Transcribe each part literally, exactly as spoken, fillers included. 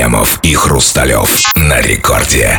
Кремов и Хрусталев на рекорде.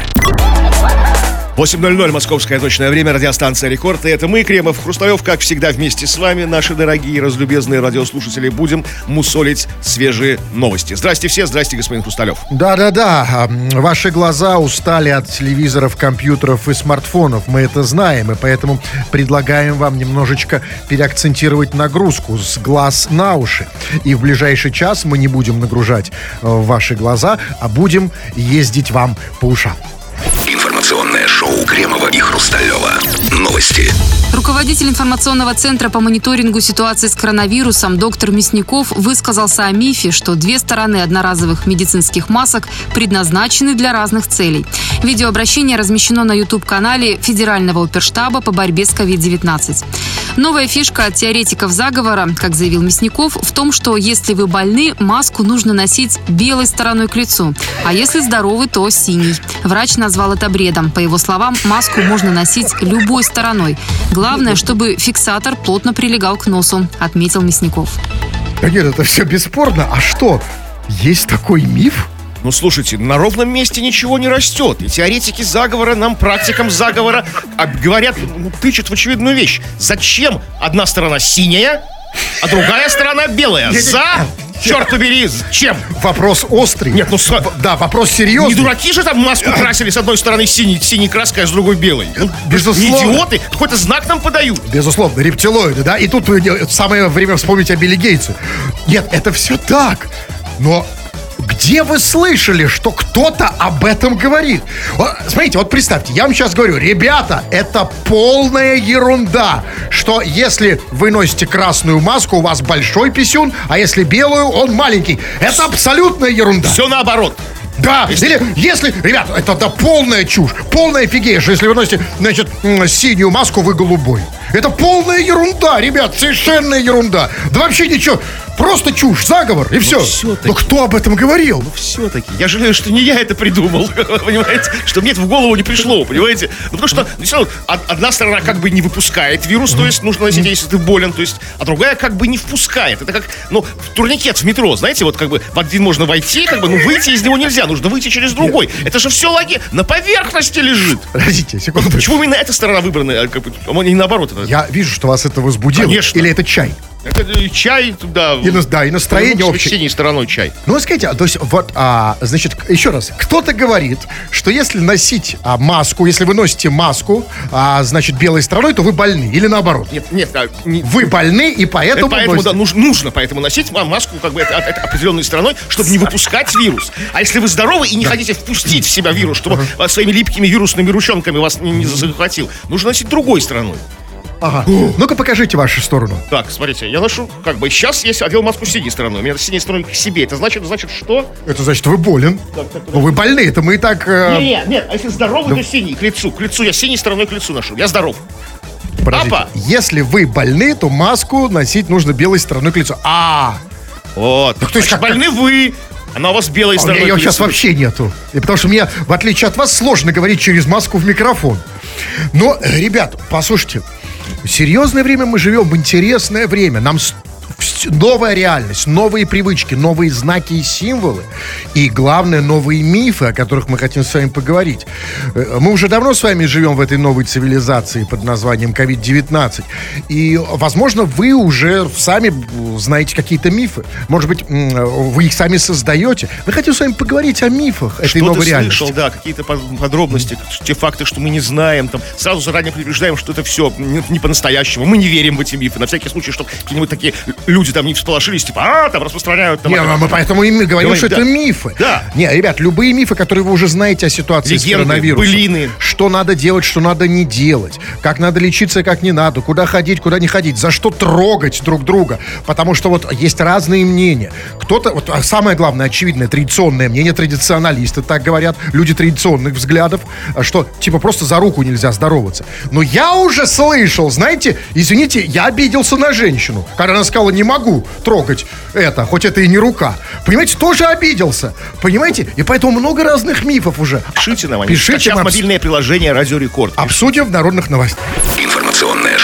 восемь ноль ноль московское точное время, радиостанция «Рекорд». И это мы, Кремов, Хрусталев, как всегда вместе с вами, наши дорогие разлюбезные радиослушатели, будем мусолить свежие новости. Здрасте все, здрасте, господин Хрусталев. Да-да-да, ваши глаза устали от телевизоров, компьютеров и смартфонов, мы это знаем, и поэтому предлагаем вам немножечко переакцентировать нагрузку с глаз на уши. И в ближайший час мы не будем нагружать ваши глаза, а будем ездить вам по ушам. Информационное шоу Кремова и Хрусталева. Новости. Руководитель информационного центра по мониторингу ситуации с коронавирусом доктор Мясников высказался о мифе, что две стороны одноразовых медицинских масок предназначены для разных целей. Видеообращение размещено на YouTube-канале Федерального оперштаба по борьбе с ковид девятнадцать. Новая фишка от теоретиков заговора, как заявил Мясников, в том, что если вы больны, маску нужно носить белой стороной к лицу, а если здоровы, то синей. Врач назвал это бредом. По его словам, маску можно носить любой стороной. Главное, чтобы фиксатор плотно прилегал к носу, отметил Мясников. Да нет, это все бесспорно. А что, есть такой миф? Ну, слушайте, на ровном месте ничего не растет. И теоретики заговора нам, практикам заговора, говорят, ну, тычут в очевидную вещь. Зачем одна сторона синяя, а другая сторона белая? За... Черт побери, чем? Вопрос острый. Нет, ну... Да, вопрос серьезный. Не дураки же там маску красили с одной стороны синей, синей краской, а с другой белой? Ну, безусловно. Не идиоты, какой-то знак нам подают. Безусловно, рептилоиды, да? И тут самое время вспомнить о Билли Гейтсе. Нет, это все так. Но... Где вы слышали, что кто-то об этом говорит? Вот, смотрите, вот представьте, я вам сейчас говорю, ребята, это полная ерунда, что если вы носите красную маску, у вас большой писюн, а если белую, он маленький. Это абсолютная ерунда. Все наоборот. Да, если... или если, ребята, это да, полная чушь, полная фигея, что если вы носите, значит, синюю маску, вы голубой. Это полная ерунда, ребят, совершенная ерунда. Да вообще ничего, просто чушь, заговор, и все. Но кто об этом говорил? Ну все-таки, я жалею, что не я это придумал, понимаете, что мне это в голову не пришло, понимаете. Ну потому что, все равно, одна сторона как бы не выпускает вирус, то есть нужно носить, если ты болен, то есть, а другая как бы не впускает. Это как, ну, турникет в метро, знаете, вот как бы в один можно войти, как бы, ну выйти из него нельзя, нужно выйти через другой. Нет. Это же все логи на поверхности лежит. Подождите, секунду. Почему именно эта сторона выбрана, как бы, а не наоборот? Это... Я вижу, что вас это возбудило. Конечно. Или это чай? Это чай, да. И, да, и настроение общее. Синей стороной чай. Ну, скажите, то есть, вот, а, значит, еще раз, кто-то говорит, что если носить а, маску, если вы носите маску, а, значит, белой стороной, то вы больны, или наоборот? Нет, нет. А, не... Вы больны, и поэтому... Это поэтому, да, нужно, нужно поэтому носить маску, как бы, это, это определенной стороной, чтобы не выпускать вирус. А если вы здоровы и не да. хотите впустить в себя вирус, чтобы uh-huh. своими липкими вирусными ручонками вас не, не захватил, нужно носить другой стороной. Ага. Ну-ка покажите вашу сторону. Так, смотрите, я ношу, как бы, сейчас я одел маску синей стороной. У меня синей стороной к себе. Это значит, значит что? Это значит, вы болен. Так, так, ну, вы больны, это мы и так... Э... Нет, нет, а если здоровый, да. то синий, к лицу. К лицу, я синей стороной к лицу ношу. Я здоров. Подождите. Апа. Если вы больны, то маску носить нужно белой стороной к лицу. А, вот. Так, то есть, как больны вы... Она у вас белой а стороной. Ее сейчас вообще нету. И потому что мне, в отличие от вас, сложно говорить через маску в микрофон. Но, ребят, послушайте, в серьезное время мы живем, в интересное время. Нам новая реальность, новые привычки, новые знаки и символы. И, главное, новые мифы, о которых мы хотим с вами поговорить. Мы уже давно с вами живем в этой новой цивилизации под названием ковид девятнадцать. И, возможно, вы уже сами знаете какие-то мифы. Может быть, вы их сами создаете. Мы хотим с вами поговорить о мифах этой Что-то новой реальности. слышал, да, какие-то подробности, те факты, что мы не знаем. Там, сразу заранее предупреждаем, что это все не, не по-настоящему. Мы не верим в эти мифы. На всякий случай, чтобы какие-нибудь такие люди там не всполошились, типа, а, там распространяют... Там, не, а, мы поэтому и говорим, говорим, что да. это мифы. Да. Не, ребят, любые мифы, которые вы уже знаете о ситуации Легенды, с коронавирусом. былины. Что надо делать, что надо не делать. Как надо лечиться, как не надо. Куда ходить, куда не ходить. За что трогать друг друга. Потому что вот есть разные мнения. Кто-то, вот самое главное, очевидное, традиционное мнение, традиционалисты так говорят, люди традиционных взглядов, что типа просто за руку нельзя здороваться. Но я уже слышал, знаете, извините, я обиделся на женщину, когда она сказала, не могу трогать это, хоть это и не рука. Понимаете, тоже обиделся. Понимаете? И поэтому много разных мифов уже. Пишите нам, Пишите скачав нам. мобильное приложение «Радио Рекорд». Обсудим в народных новостях. Информационное шоу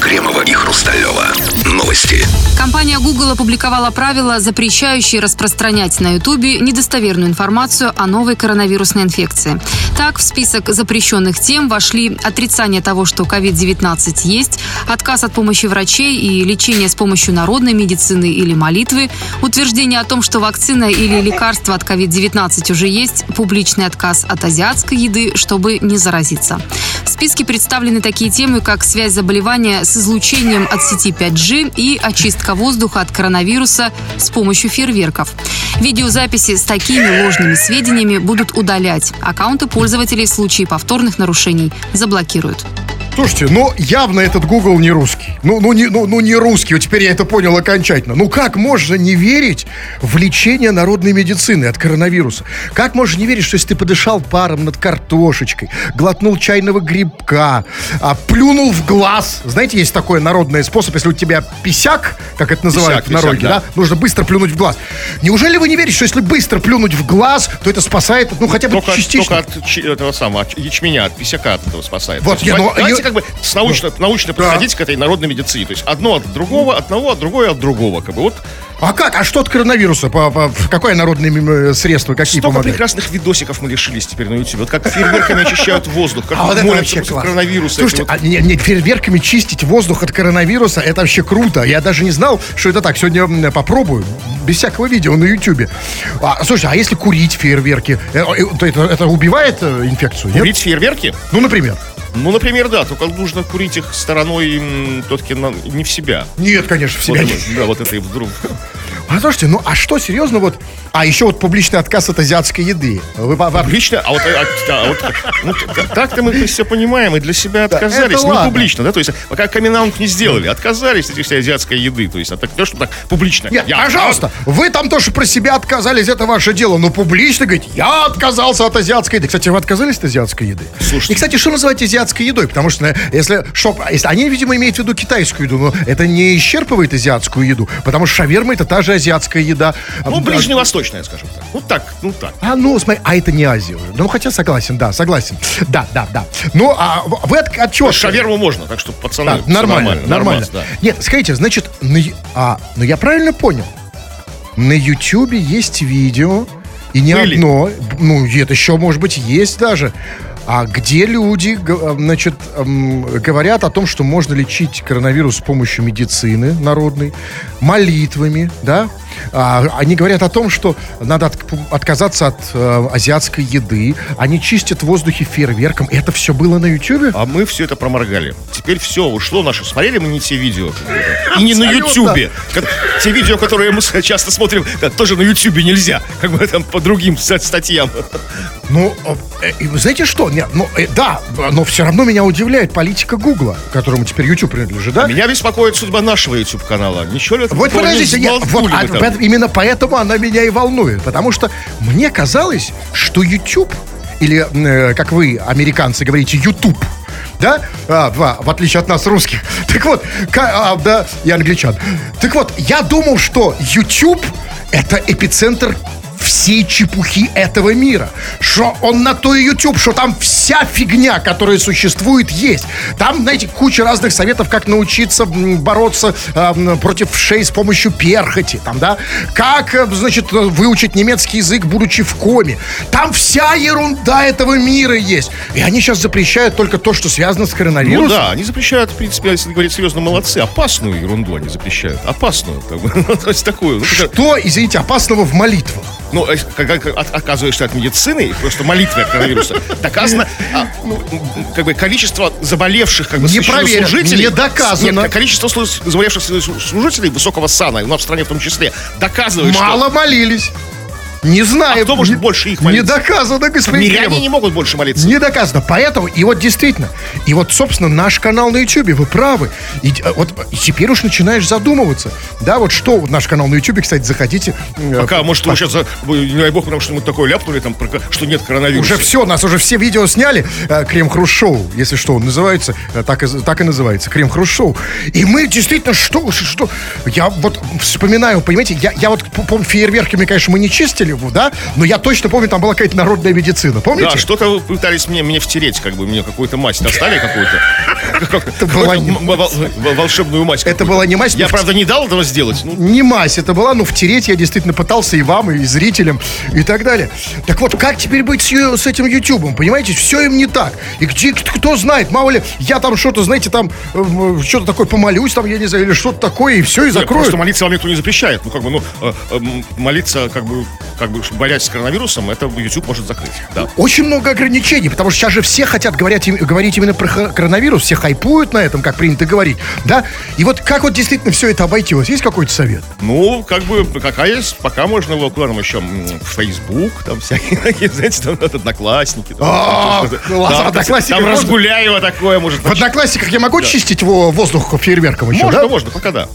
Кремова и Хрусталева. Новости. Компания Google опубликовала правила, запрещающие распространять на Ютубе недостоверную информацию о новой коронавирусной инфекции. Так, в список запрещенных тем вошли отрицание того, что ковид девятнадцать есть, отказ от помощи врачей и лечения с помощью народной медицины или молитвы, утверждение о том, что вакцина или лекарство от ковид девятнадцать уже есть, публичный отказ от азиатской еды, чтобы не заразиться. В списке представлены такие темы, как связь заболевания с излучением от сети пять джи и очистка воздуха от коронавируса с помощью фейерверков. Видеозаписи с такими ложными сведениями будут удалять. Аккаунты пользователей в случае повторных нарушений заблокируют. Слушайте, ну явно этот Google не русский. Ну, ну, не, ну, ну не русский, вот теперь я это понял окончательно. Ну как можно не верить в лечение народной медицины от коронавируса? Как можно не верить, что если ты подышал паром над картошечкой, глотнул чайного грибка, а, плюнул в глаз. Знаете, есть такой народный способ, если у тебя писяк, как это называют писяк, в народе, писяк, да? да, нужно быстро плюнуть в глаз. Неужели вы не верите, что если быстро плюнуть в глаз, то это спасает, ну хотя бы только, частично? Только от ч- этого самого, от ячменя, от писяка от этого спасает. Вот, есть, я, ну, давайте я... как бы с научно, научно Да. подходить к этой народной медицине. То есть одно от другого, от одного, от другого, от другого. Как бы. Вот А как? А что от коронавируса? По, по, какое народное м, средство? Какие столько помогают? прекрасных видосиков мы лишились теперь на YouTube. Вот как фейерверками очищают воздух, как А вот это молятся вообще против класс. коронавируса. Слушайте, Это вот- а не, не, фейерверками чистить воздух от коронавируса, это вообще круто. Я даже не знал, что это так. Сегодня м, попробую. Без всякого видео на Ютубе. А, слушайте, а если курить фейерверки, э, э, то это, это убивает э, инфекцию? Нет? Курить фейерверки? Ну, например. Ну, например, да, только нужно курить их стороной м, все-таки на- не в себя. Нет, конечно, в себя Вот, не. да, вот это и вдруг. А слушайте, ну а что, серьезно, вот... А еще вот публичный отказ от азиатской еды. Вы, по- по- Публично, а вот, а, да, вот ну, т- так-то мы все понимаем, и для себя отказались. это Не ладно. публично, да, то есть пока камин-аут не сделали, отказались от этой всей азиатской еды, то есть, а так, то, что так публично. Нет, Я- пожалуйста, вы там тоже про себя отказались, это ваше дело. Но публично говорить, я отказался от азиатской еды. Кстати, вы отказались от азиатской еды? Слушайте. И, кстати, что называть азиатской едой? Потому что, если, что, если они, видимо, имеют в виду китайскую еду, но это не исчерпывает азиатскую еду, потому что шаверма — это та же азиатская еда. Ну, А, ближневосточная, скажем так. Ну так, ну так. А, ну, смотри, а это не Азия уже. Ну, хотя согласен, да, согласен. Да, да, да. Ну, а вы от, от чего? Шаверму можно, так что, пацаны, Да, всё нормально, нормально. нормас, да. Нет, скажите, значит, на, ю- а, ну я правильно понял? На Ютубе есть видео, и не Были. одно, ну, это еще, может быть, есть даже, а где люди, г- значит, эм, говорят о том, что можно лечить коронавирус с помощью медицины народной, молитвами, да? А, они говорят о том, что надо от- отказаться от э, азиатской еды, они чистят в воздухе фейерверком. И это все было на Ютубе? А мы все это проморгали. Теперь все ушло наше. Смотрели мы не те видео. И не на Абсолютно. Ютубе. Как- Те видео, которые мы с- часто смотрим, да, тоже на Ютубе нельзя. Как бы там по другим ст- статьям. Ну, э, э, вы знаете что? Нет, ну, э, да, но все равно меня удивляет политика Гугла, которому теперь YouTube принадлежит, да? Меня беспокоит судьба нашего YouTube-канала. Ничего ли это Вот такого не подождите, я- вот, взболтнули а, вы там? поэт- именно поэтому она меня и волнует. Потому что мне казалось, что YouTube, или, э, как вы, американцы, говорите, YouTube, да, а, в, в отличие от нас, русских. Так вот, ка- а, да, и англичан. Так вот, я думал, что YouTube — это эпицентр всей чепухи этого мира. Что он на то и YouTube, что там вся фигня, которая существует, есть. Там, знаете, куча разных советов, как научиться м, бороться э, м, против вшей с помощью перхоти. Там, да? Как, э, значит, выучить немецкий язык, будучи в коме. Там вся ерунда этого мира есть. И они сейчас запрещают только то, что связано с коронавирусом. Ну да, они запрещают, в принципе, если говорить серьезно, молодцы. Опасную ерунду они запрещают. Опасную. Как бы. То есть такую. Ну, как- Что, извините, опасного в молитвах? Ну, э, как, как от- отказываешься от медицины, и просто молитвы от коронавируса, доказано, а, ну, м, как бы, количество заболевших, как бы, Не проверено, священнослужителей. не доказано. Нет, количество слу- заболевших слу- служителей высокого сана, и у нас в стране в том числе, доказывает, Мало что... молились. Не знаю. А кто может не- больше их Не молиться? доказано, господин Миряне Кремов. не могут больше молиться. Не доказано. Поэтому, и вот действительно, и вот, собственно, наш канал на Ютубе, вы правы. И, э, вот и теперь уж начинаешь задумываться. Да, вот что, наш канал на Ютубе, кстати, заходите. э, Пока, может, вы сейчас, за- вы, не дай бог, потому что мы такое ляпнули, там, про- что нет коронавируса. Уже все, нас уже все видео сняли. э, Крем-хруст-шоу, если что, он называется, э, так и, так и называется, Крем-хруст-шоу. И мы действительно, что, что, я вот вспоминаю, понимаете, я, я вот помню, фейерверками, конечно, мы не чистили были, да? Но я точно помню, там была какая-то народная медицина, помните? Да, что-то вы пытались мне, мне втереть, как бы, мне какую-то мазь достали, какую-то. Это была не... волшебную мазь. Это была не мазь. Я, правда, не дал этого сделать. Ну. Не мазь, это была, но втереть я действительно пытался и вам, и зрителям, и так далее. Так вот, как теперь быть с, с этим Ютубом, понимаете? Все им не так. И где, кто знает, мало ли, я там что-то, знаете, там, э, что-то такое помолюсь, там, я не знаю, или что-то такое, и все, и закроют. Нет, просто молиться вам никто не запрещает. Ну, как бы, ну, э, э, молиться, как бы, как бы, борясь с коронавирусом, это YouTube может закрыть. Да. Очень много ограничений, потому что сейчас же все хотят говорить, говорить именно про коронавирус, все хайпуют на этом, как принято говорить, да? И вот как вот действительно все это обойти? У вас есть какой-то совет? Ну, как бы, какая есть, пока можно его, куда там еще, Facebook, там всякие, знаете, там Одноклассники. Там Разгуляево такое, может. В Одноклассниках я могу чистить воздух фейерверком еще, да? Можно, можно, пока да.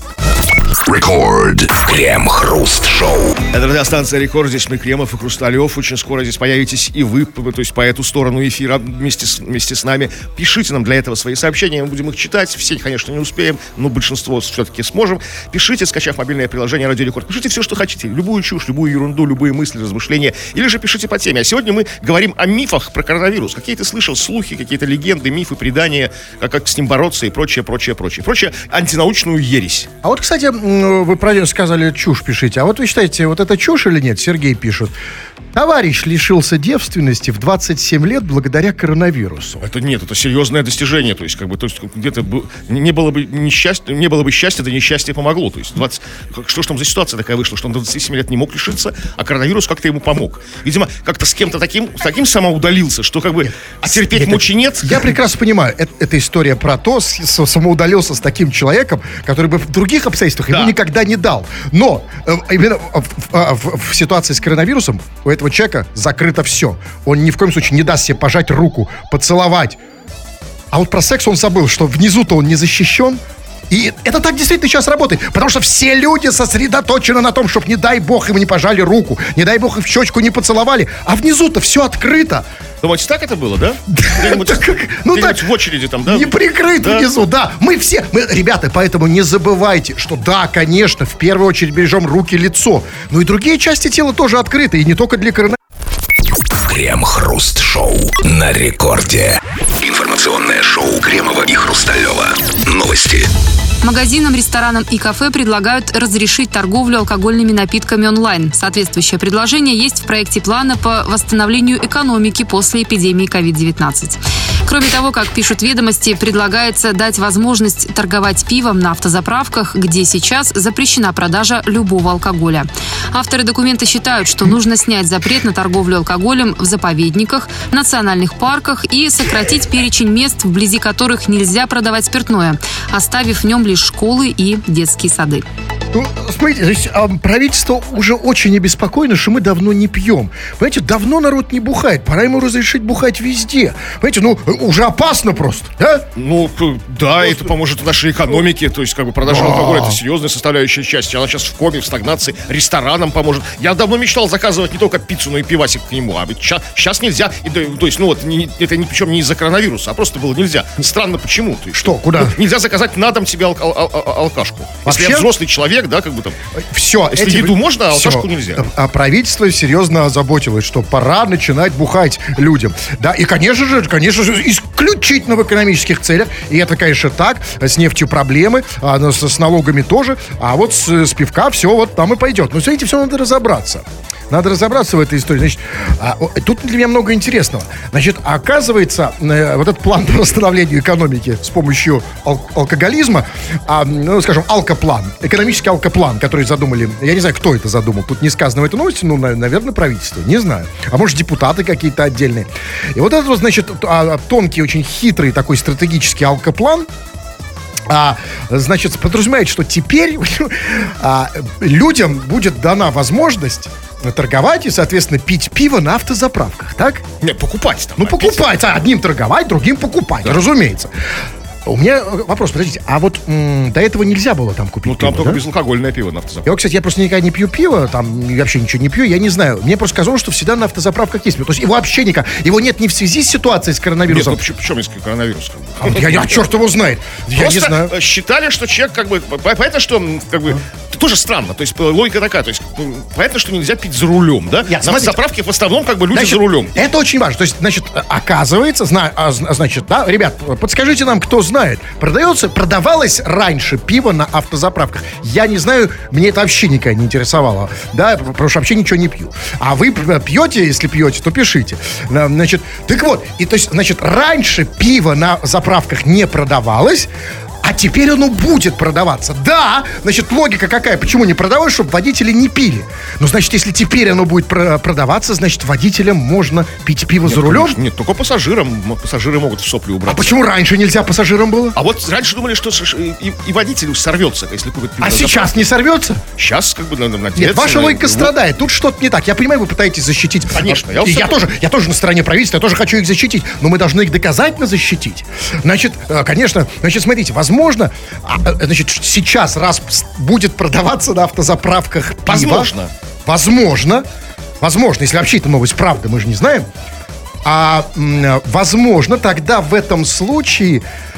Рекорд. Крем-хруст-шоу. Это радиостанция Рекорд. Здесь мы, Кремов и Хрусталев. Очень скоро здесь появитесь и вы, то есть по эту сторону эфира вместе с, вместе с нами. Пишите нам для этого свои сообщения. Мы будем их читать. Все, конечно, не успеем, но большинство все-таки сможем. Пишите, скачав мобильное приложение Радио Рекорд. Пишите все, что хотите. Любую чушь, любую ерунду, любые мысли, размышления. Или же пишите по теме. А сегодня мы говорим о мифах про коронавирус. Какие ты слышал слухи, какие-то легенды, мифы, предания, как, как с ним бороться и прочее, прочее, прочее. Прочее антинаучную ересь. А вот, кстати, вы правильно сказали, чушь пишите. А вот вы считаете, вот это чушь или нет? Сергей пишет. Товарищ лишился девственности в двадцать семь лет благодаря коронавирусу. Это нет, это серьезное достижение. То есть, как бы, то есть, где-то не было бы несчастья, не было бы счастья, да несчастье помогло. То есть, двадцать что ж там за ситуация такая вышла, что он до двадцати семи лет не мог лишиться, а коронавирус как-то ему помог. Видимо, как-то с кем-то таким, таким самоудалился, что как бы, а терпеть это, мочи нет. Я прекрасно понимаю, это, это история про то, с, с, самоудалился с таким человеком, который бы в других обстоятельствах да. ему никогда не дал. Но э, именно в, в, в, в ситуации с коронавирусом у этого человека закрыто все. Он ни в коем случае не даст себе пожать руку, поцеловать. А вот про секс он забыл, что внизу-то он не защищен. И это так действительно сейчас работает. Потому что все люди сосредоточены на том, чтобы, не дай бог, им не пожали руку, не дай бог, им в щечку не поцеловали. А внизу-то все открыто. Думаете, так это было, да? Где-нибудь, ну так, в очереди там, да? Не прикрыто да? внизу, да. Мы все, мы, ребята, поэтому не забывайте, что да, конечно, в первую очередь бережем руки, лицо. Но и другие части тела тоже открыты, и не только для коронавируса. Крем-хруст-шоу на Рекорде. Информационное шоу Кремова и Хрусталева. Новости. Магазинам, ресторанам и кафе предлагают разрешить торговлю алкогольными напитками онлайн. Соответствующее предложение есть в проекте плана по восстановлению экономики после эпидемии ковид девятнадцать. Кроме того, как пишут ведомости, предлагается дать возможность торговать пивом на автозаправках, где сейчас запрещена продажа любого алкоголя. Авторы документа считают, что нужно снять запрет на торговлю алкоголем в заповедниках, национальных парках и сократить перечень мест, вблизи которых нельзя продавать спиртное, оставив в нем лишь школы и детские сады. Ну, смотрите, то есть, а, правительство уже очень обеспокоено, что мы давно не пьем. Понимаете, давно народ не бухает. Пора ему разрешить бухать везде. Понимаете, ну, уже опасно просто, да? Ну, да, просто... это поможет нашей экономике. То есть, как бы, продажа да. алкоголя — это серьезная составляющая часть. Она сейчас в коме, в стагнации, ресторанам поможет. Я давно мечтал заказывать не только пиццу, но и пивасик к нему. А ведь сейчас, сейчас нельзя. И, то есть, ну, вот, не, это ни, причем не из-за коронавируса, а просто было нельзя. Странно, почему? То есть, что, куда? Ну, нельзя заказать на дом себе ал- ал- ал- алкашку. Вообще? Если я взрослый человек, да, как бы там. Все. Если эти... еду можно, а алкашку нельзя. А правительство серьезно озаботилось, что пора начинать бухать людям. Да, и, конечно же, конечно же, исключительно в экономических целях. И это, конечно, так. С нефтью проблемы, а с, с налогами тоже. А вот с, с пивка все вот там и пойдет. Но, смотрите, все надо разобраться. Надо разобраться в этой истории. Значит, а, тут для меня много интересного. Значит, оказывается, э, вот этот план по восстановлению экономики с помощью ал- алкоголизма, а, ну, скажем, алкоплан, экономический алкоплан, который задумали, я не знаю, кто это задумал, тут не сказано в этой новости, ну, на, наверное, правительство, не знаю. А может, депутаты какие-то отдельные. И вот этот вот, значит, тонкий, очень хитрый такой стратегический алкоплан, А, значит, подразумевает, что теперь а, людям будет дана возможность торговать и, соответственно, пить пиво на автозаправках, так? Не, покупать там. Ну, покупать. А, одним торговать, другим покупать, да. разумеется. У меня вопрос, подождите, а вот м, до этого нельзя было там купить Ну, там пиво, только да? безалкогольное пиво на автозаправке. Я, кстати, я просто никогда не пью пиво, там вообще ничего не пью, я не знаю. Мне просто казалось, что всегда на автозаправках есть пиво. То есть его вообще никак. Его нет не в связи с ситуацией с Нет, коронавирусом. ну почему, почему есть коронавирус? А вот я, я черт его знает. Я Просто не знаю. считали, что человек как бы... по- Понятно, что м, как бы... Это тоже странно. То есть логика такая. То есть м, понятно, что нельзя пить за рулем, да? Я, На смотрите. автозаправке в основном как бы люди Значит, за рулем. Это очень важно. То есть, значит, оказывается, зна, а, зна- значит, да, ребят, подскажите нам, кто знает, продается, продавалось раньше пиво на автозаправках. Я не знаю, мне это вообще никогда не интересовало, да, потому что вообще ничего не пью. А вы пьете, если пьете, то пишите. Да, значит, так вот, и то есть, значит, раньше пиво на заправках не продавалось. А теперь оно будет продаваться. Да, значит, логика какая? Почему не продавалось? Чтобы водители не пили. Ну, значит, если теперь оно будет про- продаваться, значит, водителям можно пить пиво за рулем? Конечно, нет, только пассажирам. М, Пассажиры могут в сопли убрать. А почему раньше нельзя пассажирам было? А вот раньше думали, что ш- и, и водителю сорвется, если купит пиво. А на сейчас не сорвется? заправке. Сейчас как бы надо надеяться. Нет, ваша на- логика ну, страдает. Тут что-то не так. Я понимаю, вы пытаетесь защитить. Конечно, Я, я я, вот тоже, я тоже на стороне правительства, я тоже хочу их защитить. Но мы должны их доказательно защитить. Значит, э, конечно, значит, смотрите, возможно, а, э, значит, сейчас, раз с- будет продаваться на автозаправках пиво, Возможно. Возможно. Возможно, если вообще это новость правда, мы же не знаем. А, м, возможно, тогда в этом случае,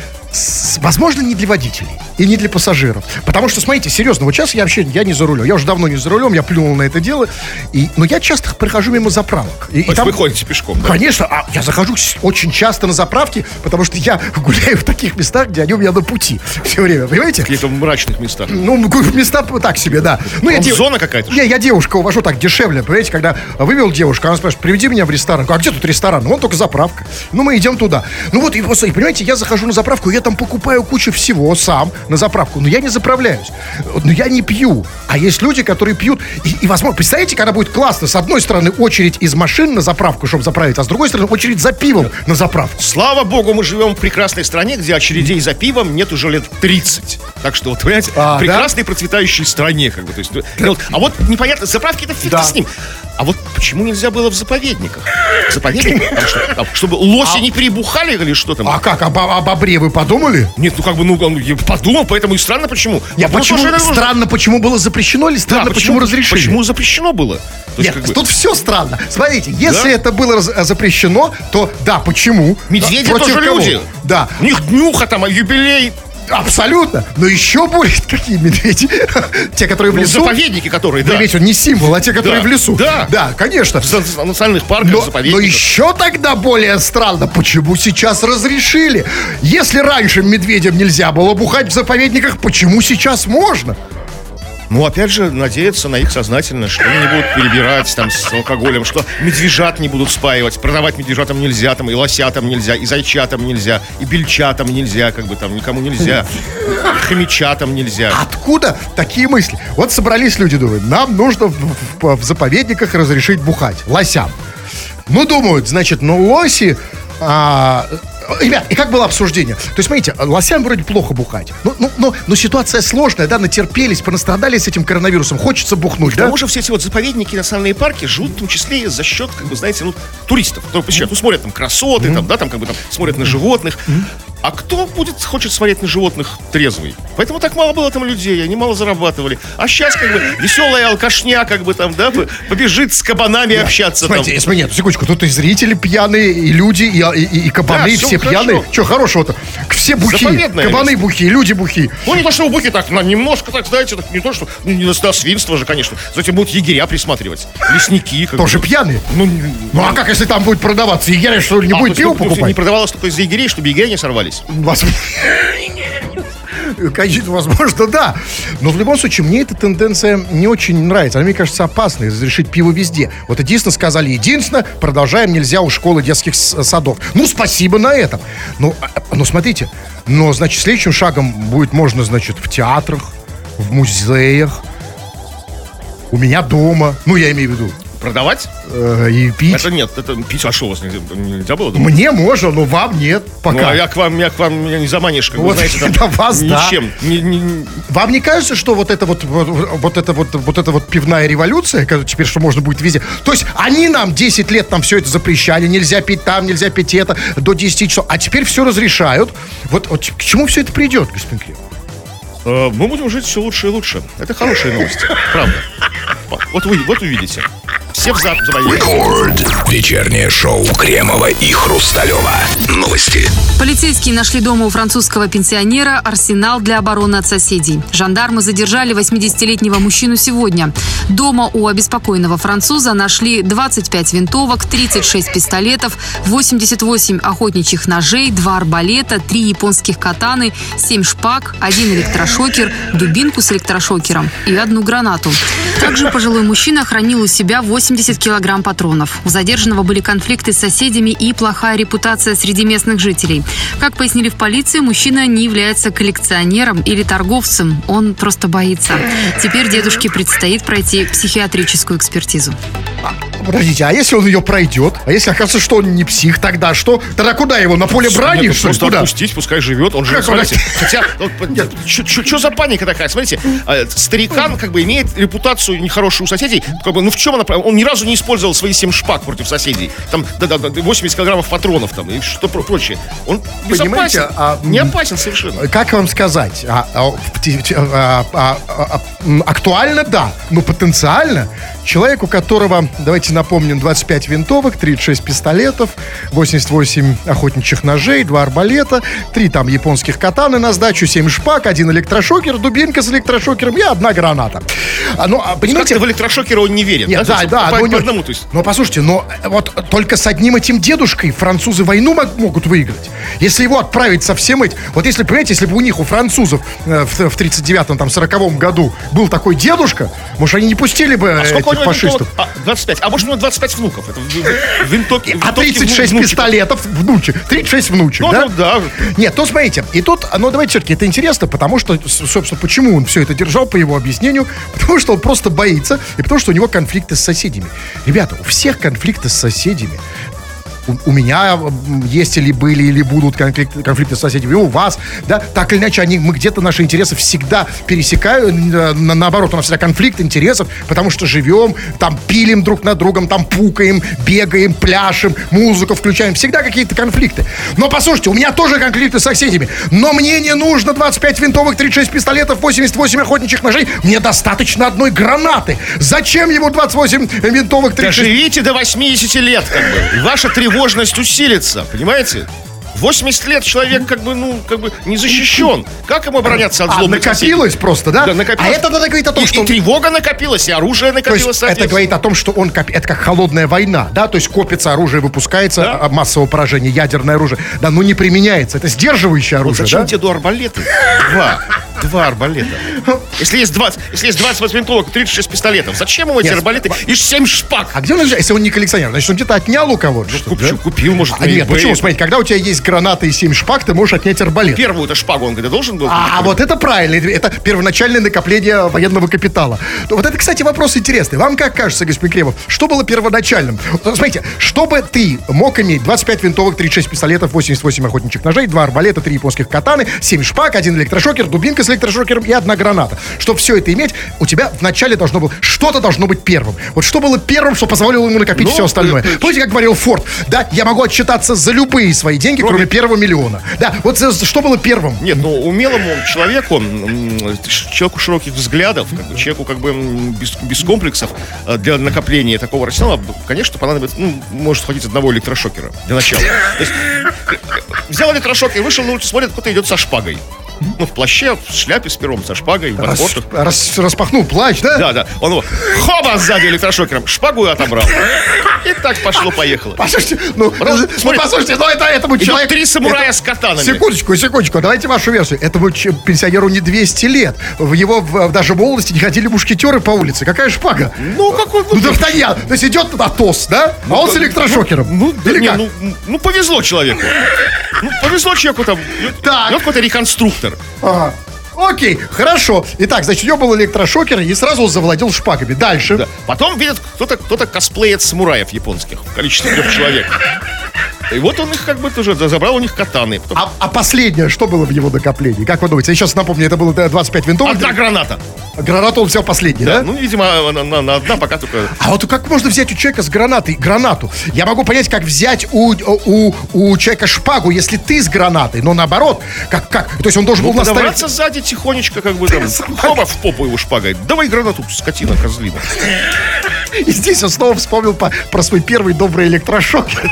с- возможно, не для водителей и не для пассажиров. Потому что, смотрите, серьезно, вот сейчас я вообще, я не за рулем. Я уже давно не за рулем, я плюнул на это дело. И, но я часто прохожу мимо заправок. И, и То есть там- вы ходите пешком, да? Конечно, а я захожу с- очень часто на заправки, потому что я гуляю в таких местах, где они у меня на пути все время, понимаете? В каких-то мрачных местах. Ну, м, места так себе, да. Ну, я Там дев- зона какая-то, Не, я девушку увожу так дешевле, понимаете, когда вывел девушку, она спрашивает, приведи меня в ресторан. А где тут ресторан? Ну, вон только заправка. Ну, мы идем туда. Ну, вот, и, просто, и, понимаете, я захожу на заправку, я там покупаю кучу всего сам на заправку, но я не заправляюсь. Но я не пью. А есть люди, которые пьют. И, и возможно, представляете, когда будет классно, с одной стороны, очередь из машин на заправку, чтобы заправить, а с другой стороны, очередь за пивом на заправку. Слава богу, мы живем в прекрасной стране, где очередей за пивом нет уже лет тридцать. Так что, вот, понимаете, А, в прекрасной процветающей стране, как бы. То есть, ну, вот, а вот непонятно, заправки это фиг Да. с ним. А вот почему нельзя было в заповедниках? Заповедник? Там что, там, чтобы лоси не перебухали или что там? А как, об, об обре вы подумали? Нет, ну как бы, ну, он- я подумал, поэтому и странно почему. Я Ну, почему, тоже, наверное, странно, почему было запрещено, или да, странно, почему, разрешили? Почему запрещено было? То есть, Нет, как бы, тут все странно. Смотрите, если Да? это было раз- запрещено, то да, почему? медведи Против тоже кого? люди. Да, У них днюха там, а юбилей. абсолютно. Но еще более какие медведи? Те, которые в Ну, лесу. заповедники, которые, Вы да. имеете в виду не символ, а те, которые Да, в лесу. да. Да, конечно. В на- национальных парках, Но, заповедниках. но еще тогда более странно, почему сейчас разрешили? Если раньше медведям нельзя было бухать в заповедниках, почему сейчас можно? Ну, опять же, надеяться на их сознательно, что они не будут перебирать там с алкоголем, что медвежат не будут спаивать. Продавать медвежатам нельзя, там, и лосятам нельзя, и зайчатам нельзя, и бельчатам нельзя, как бы там, никому нельзя. И хомячатам нельзя. Откуда такие мысли? Вот собрались люди, думают, нам нужно в, в- в заповедниках разрешить бухать лосям. Ну, думают, значит, ну, лоси... а, ребят, и как было обсуждение? То есть, смотрите, лосям вроде плохо бухать. Ну, ну, но, но ситуация сложная, да, натерпелись, понастрадали с этим коронавирусом. Хочется бухнуть, К да? тому же все эти вот заповедники, национальные парки живут в том числе и за счет, как бы, знаете, ну, туристов. Которые посещают, ну, смотрят там красоты, там, да, там, как бы там смотрят на животных. А кто будет, хочет смотреть на животных трезвый? Поэтому так мало было там людей, они мало зарабатывали. А сейчас, как бы, веселая алкашня, как бы там, да, побежит с кабанами общаться там. Смотрите, смотрите, нет, секундочку, тут и зрители пьяные, и люди, и, и, и кабаны, Да, все всё пьяные. хорошо. Что хорошего-то? Все бухи, Заповедное кабаны место. бухи, люди бухи. Ну, не то, что у Буки так, на, немножко так, знаете, так, не то, что, ну, не на на свинство же, конечно. Затем будут егеря присматривать, лесники. Как Тоже бы. пьяные. Ну, Ну а как, если там будет продаваться? Егеря, что ли, не а, будет то есть, пиво ну, покупать? не продавалось только из-за егерей, чтобы егеря не сорвались. Вас- Конечно, возможно, да. Но в любом случае, мне эта тенденция не очень нравится. Она, мне кажется, опасной. Разрешить пиво везде. Вот единственно сказали, единственно, продолжаем, нельзя у школы детских с- садов. Ну, спасибо на этом. Ну, а- ну, смотрите, но, значит, следующим шагом будет можно, значит, в театрах, в музеях, у меня дома. Ну, я имею в виду. Продавать? э, и пить. Это нет, это пить, а что у вас нельзя, нельзя было? Думаю? Мне можно, но вам нет пока. Ну, а я к вам, я к вам меня не заманишь, как Вот, вы знаете, там, до вас, да. ничем. Не- не- не- Вам не кажется, что вот это вот, вот, вот это вот, вот эта вот пивная революция, которая теперь что можно будет везде? То есть они нам десять лет нам все это запрещали, нельзя пить там, нельзя пить это, до десяти часов, а теперь все разрешают. Вот, вот к чему все это придет, господин Кремов? Э, Мы будем жить все лучше и лучше. Это хорошие новости, правда. Вот вы, вот увидите. Все в зад завоюют. Рекорд. Вечернее шоу Кремова и Хрусталева. Новости. Полицейские нашли дома у французского пенсионера арсенал для обороны от соседей. Жандармы задержали восьмидесятилетнего мужчину сегодня. Дома у обеспокоенного француза нашли двадцать пять винтовок, тридцать шесть пистолетов, восемьдесят восемь охотничьих ножей, два арбалета, три японских катаны, семь шпаг, один электрошокер, дубинку с электрошокером и одну гранату. Также пожилой мужчина хранил у себя восемьдесят килограмм патронов. У задержанного были конфликты с соседями и плохая репутация среди местных жителей. Как пояснили в полиции, мужчина не является коллекционером или торговцем. Он просто боится. Теперь дедушке предстоит пройти психиатрическую экспертизу. Подождите, а если он ее пройдет? А если окажется, что он не псих, тогда что? Тогда куда его? На поле брани, Нет, что ли? просто Куда? отпустить, пускай живет. Он же, Как смотрите, он- хотя, что за паника такая? Смотрите, э, старикан как бы имеет репутацию нехорошую у соседей. Как бы, ну в чем она? Он ни разу не использовал свои семь шпаг против соседей. Там, да-да, восемьдать килограммов патронов там и что про- прочее. Он Понимаете, безопасен, а, не опасен совершенно. Как вам сказать? А, а, в те- те- а, а, а, м, актуально, да, но потенциально человек, у которого, давайте напомним, двадцать пять винтовок, тридцать шесть пистолетов, восемьдесят восемь охотничьих ножей, два арбалета, три там японских катаны на сдачу, семь шпаг, один электрошокер, дубинка с электрошокером и одна граната. А, ну, а, понимаете, Как-то в электрошокера он не верит. нет, да, То есть да, по, но у по него- одному, то есть. но послушайте, но э, вот только с одним этим дедушкой французы войну мог- могут выиграть. Если его отправить со всем этим, вот если, понимаете, если бы у них, у французов э, в, в тридцать девятом, там, сороковом году был такой дедушка, может, они не пустили бы э, А сколько у этих него фашистов. винтовок? А, двадцать пять. А может, у него двадцать пять внуков? Это в- в- винтовки, А винтовки тридцать шесть внучек. пистолетов внучек, тридцать шесть внучек, Ну, да? ну, да. Нет, то смотрите, и тут, ну давайте все-таки, это интересно, потому что, с- собственно, почему он все это держал, по его объяснению, потому что он просто боится, и потому что у него конфликты с соседями. Ребята, у всех конфликты с соседями. У, у меня м, есть или были, или будут конфликты, конфликты с соседями, и у вас, да, так или иначе, они, мы где-то наши интересы всегда пересекают, э, на- наоборот, у нас всегда конфликт интересов, потому что живем, там, пилим друг над другом, там, пукаем, бегаем, пляшем, музыку включаем, всегда какие-то конфликты. Но, послушайте, у меня тоже конфликты с соседями, но мне не нужно двадцать пять винтовок, тридцать шесть пистолетов, восемьдесят восемь охотничьих ножей, мне достаточно одной гранаты. Зачем ему двадцать восемь винтовок, тридцать шесть? Доживите до восьмидесяти лет, как бы. И ваша тревожность усилится, понимаете? восемьдесят лет человек как бы, ну, как бы не защищен. Как ему обороняться от А, злобных соседей? накопилось просто, да? Да, накопилось. А это тогда говорит о том, И, что... и тревога накопилась, и оружие То накопилось, есть это соответственно. говорит о том, что он коп- это как холодная война, да, то есть копится оружие, выпускается Да. а, массового поражения, ядерное оружие, да, но не применяется, это сдерживающее Вот оружие, зачем да? деду арбалеты? Два. Два арбалета. Если есть двадцать, если есть двадцать винтовок, тридцать шесть пистолетов, зачем ему эти Нет. арбалеты и семь шпаг? А где он, если он не коллекционер, значит, он где-то отнял у кого-то, что ли, Купил, да? купил, может, А на нет, eBay. почему? Смотрите, когда у тебя есть гранаты и семь шпаг, ты можешь отнять арбалет. Первую-то шпагу он когда должен был? А, а вот это правильно, это первоначальное накопление военного капитала. Ну, Вот это, кстати, вопрос интересный. Вам как кажется, господин Кремов, что было первоначальным? Вот, смотрите, чтобы ты мог иметь двадцать пять винтовок, тридцать шесть пистолетов, восемьдесят восемь охотничьих ножей, два арбалета, три японских катаны, семь шпаг, один электрошокер, дубинка с электрошокером и одна граната. Чтобы все это иметь, у тебя вначале должно было, что-то должно быть первым. Вот что было первым, что позволило ему накопить Ну, все остальное? э, э, Помните, как говорил Форд, да, я могу отчитаться за любые свои деньги, кроме, Кроме- первого миллиона. Да, вот за- что было первым? Нет, ну умелому человеку, м, человеку широких взглядов, как бы, человеку как бы м, без, без комплексов э, для накопления такого арсенала, конечно, понадобится, ну, может хватить одного электрошокера для начала. То есть, э, взял электрошокер, вышел на улицу, смотрит, кто-то идет со шпагой. Ну, в плаще, в шляпе с пером, со шпагой, в Рас- ботфортах. рас- распахнул плащ, да? Да, да. Он его хоба сзади электрошокером, шпагу отобрал. И так пошло-поехало. Послушайте, ну, Раз- ну, смотри. послушайте, ну это этому Идут человеку... три самурая это- с катанами. Секундочку, секундочку, давайте вашу версию. Этому ч- пенсионеру не двести лет. В его в- даже в молодости не ходили мушкетеры по улице. Какая шпага? Ну, какой... Ну, Д'Артаньян. То есть идет Атос, да? А он с электрошокером. Ну, да, Или не, как? ну, ну, повезло человеку. Ну, повезло человеку там. Так. Идет какой-то реконструктор. Ага. Окей, хорошо. Итак, значит, у него был электрошокер, и сразу он завладел шпагами. Дальше. Да. Потом видят, кто-то, кто-то косплеит самураев японских в количестве трех человек. И вот он их как бы тоже забрал у них катаны. Потом... А, а последнее, что было в его накоплении? Как вы думаете? Я сейчас напомню, это было двадцать пять винтовок. Одна граната. Гранату он взял последний, да? Да, ну, видимо, на, на- на одна пока только... А вот как можно взять у человека с гранатой гранату? Я могу понять, как взять у, у, у человека шпагу, если ты с гранатой, но наоборот, как, как? То есть он должен Ну, был наставить... подобраться сзади тихонечко, как бы там, хоба в попу его шпагой. Давай гранату, скотина, козлина. И здесь он снова вспомнил по- про свой первый добрый электрошокер.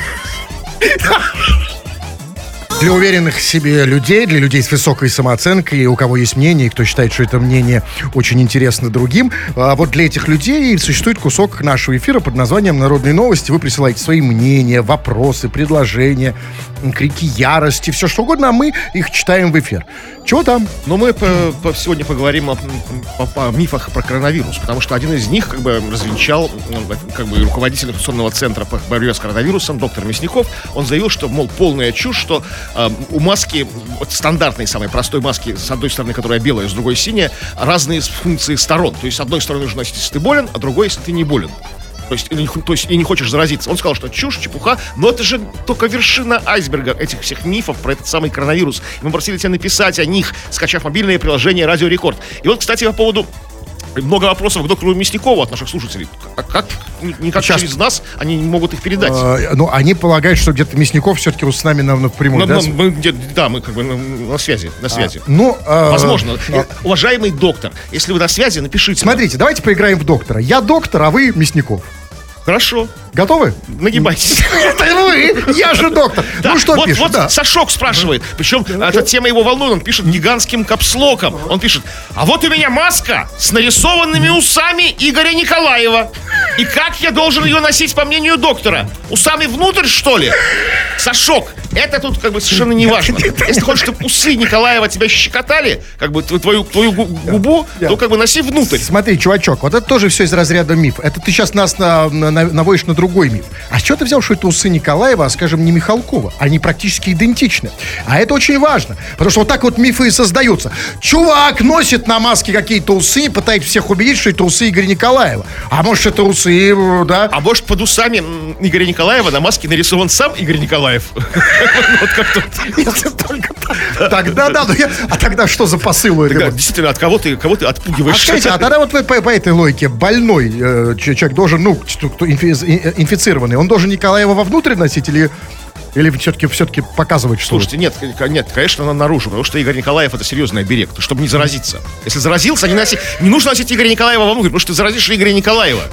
Для уверенных в себе людей, для людей с высокой самооценкой, у кого есть мнение, и кто считает, что это мнение очень интересно другим, а вот для этих людей существует кусок нашего эфира под названием «Народные новости». Вы присылаете свои мнения, вопросы, предложения, крики ярости, все что угодно, а мы их читаем в эфир. Чего там? Но мы по- по- сегодня поговорим о, о- о мифах про коронавирус, потому что один из них как бы развенчал ну, как бы руководитель информационного центра по борьбе с коронавирусом, доктор Мясников. Он заявил, что, мол, полная чушь, что э, у маски, вот стандартной, самой простой маски, с одной стороны, которая белая, с другой синяя, разные функции сторон. То есть, с одной стороны нужно носить, если ты болен, а другой, если ты не болен. То есть, или, то есть и не хочешь заразиться. Он сказал, что чушь, чепуха, но это же только вершина айсберга этих всех мифов про этот самый коронавирус. И мы просили тебя написать о них, скачав мобильное приложение «Радио Рекорд». И вот, кстати, по поводу... Много вопросов к доктору Мясникову от наших слушателей. А как, никак Сейчас. через нас, они не могут их передать. Э, ну, они полагают, что где-то Мясников все-таки с нами на, напрямую, Но- да? но мы, где- да, мы как бы на, на связи, на связи. Ну, э, Возможно. э, Э, Уважаемый доктор, если вы на связи, напишите. нам. Смотрите, давайте поиграем в доктора. Я доктор, а вы Мясников. Хорошо, Готовы? нагибайтесь. Это вы, я же доктор. Да, Ну что вот, пишет? вот Да. Сашок спрашивает, причем эта тема его волнует, он пишет гигантским капслоком. Он пишет: а вот у меня маска с нарисованными усами Игоря Николаева. И как я должен ее носить, по мнению доктора? Усами внутрь, что ли? Сашок, это тут как бы совершенно не важно. Если хочешь, чтобы усы Николаева тебя щекотали, как бы твою, твою гу- губу, то как бы носи внутрь. Смотри, чувачок, вот это тоже все из разряда миф. Это ты сейчас нас на- на- наводишь на другой миф. А с чего ты взял, что это усы Николаева, а, скажем, не Михалкова? Они практически идентичны. А это очень важно, потому что вот так вот мифы и создаются. Чувак носит на маске какие-то усы и пытается всех убедить, что это усы Игоря Николаева. А может, это усы, да? А может, под усами м, Игоря Николаева на маске нарисован сам Игорь Николаев? Вот как тут. Если только так. Тогда да, ну я- а тогда что за посыл у этого? Да, действительно, от кого ты, кого ты А отпугиваешь? скажите, а тогда вот по, по- по этой логике больной э, ч- человек должен, ну, кто- кто инфи- ин- инфицированный, он должен Николаева вовнутрь носить или, или все-таки, все-таки показывать, что... Слушайте, нет, к- нет, конечно, она наружу, потому что Игорь Николаев — это серьезный оберег, чтобы не заразиться. Если заразился, не, носи, не нужно носить Игоря Николаева вовнутрь, потому что ты заразишь Игоря Николаева.